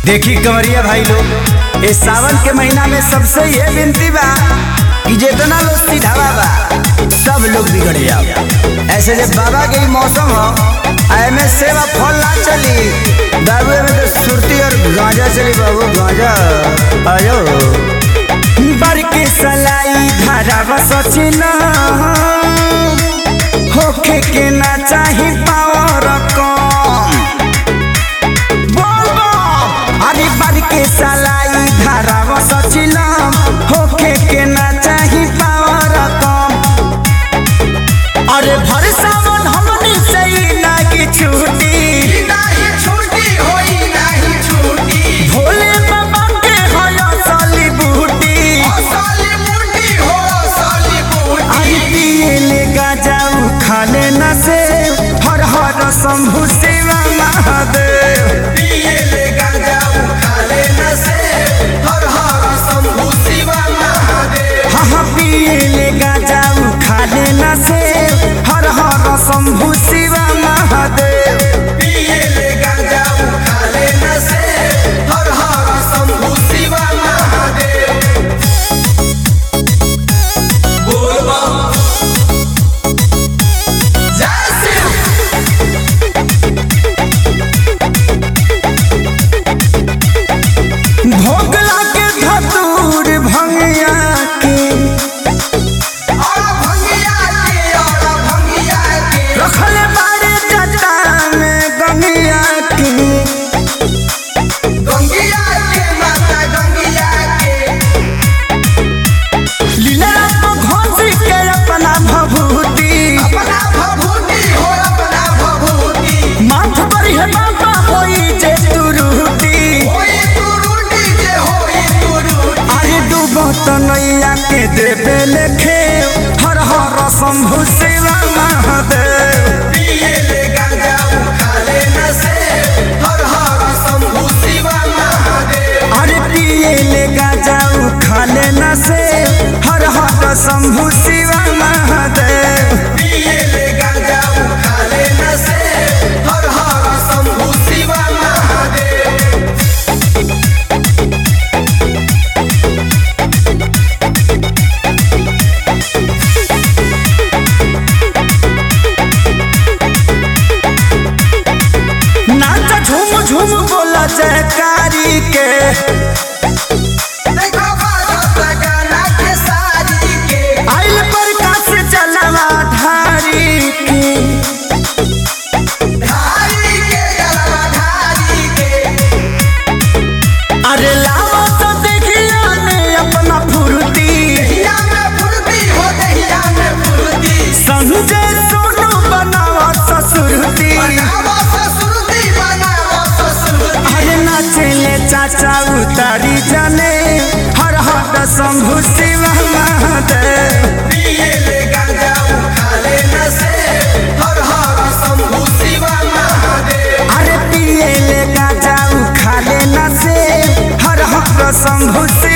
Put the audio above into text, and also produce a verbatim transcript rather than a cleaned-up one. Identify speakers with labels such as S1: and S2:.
S1: देखी कंवरिया भाई लोग, इस सावन के महीना में सबसे ये विनती बा कि जितना लोग सीधावा बा सब लोग बिगड़ जाओ। ऐसे जब बाबा के मौसम हो में सेवा फल ना चली, दारू में तो सुरती और गांजा चली। बाबू गांजा आयो बर के सलाई धारा बसचिना होखे के ना चाही पावर कम। अरे बर के सलाई धारा बसचिना होखे के ना चाही पावर कम। अरे भर सावन हमनी से ना की छूटी नहीं छूटी होई नहीं छूटी। भोले बाबा के होया साली बूटी साली बूटी हो साली बूटी। अरे पिए ले गाजाऊ खा लेना से हर हर शंभु शिवा महादेव। पिए ले गाजाऊ खा लेना से हर हर शंभु शिवा महादेव। हाँ हाँ पिए ले गाजाऊ खा लेना से हर हर शंभु शिवा महादेव। पिए ले गाजाऊ खा लेना से हर हर शंभु शिवा महादेव। बोल बम जय शिव। भोग लागे धतूर भंगिया के और भंगिया के और भंगिया के रखले बारे जटा में गंगिया के गंगिया के माता गंगिया के लीला को घोंसी के अपना भभूति अपना भभूति हो अपना भभूति। माथ पर है बाबा होई जे तुरुटी होई तुरुटी जे होई तुरुटी। अरे डूबो तो नैया के देवे लेखे हर हर शंभु शिवा महादेव। पिए ले गाजाऊ खा लेना से हर हर शंभु शिवा महादेव। अरे पिए ले गाजाऊ खा लेना से हर हर शंभु शिवा महादेव। पिए ले गाजाऊ खा लेना से हर हर शंभु शिवा महादेव। नाचा झूम झूम बोला जयकारी के देखो बाजा गाना के सारी के आइल प्रकाश चलवा धारी के धारी के चलवा धारी के। अरे लावा तो देखिया ने अपना फुर्ती दहिया में फुर्ती हो दहिया में फुर्ती। संजय सोनू बनावा ससुरती बनावा ससुरती बनावा ससुरती। अरे नाचले चाचा उतारी जाने हर हर शंभु शिवा महादेव। पिए ले गाजाऊ खा लेना से हर हर शंभु शिवा महादेव। अरे पिए ले गाजाऊ खा लेना से हर हर शंभु।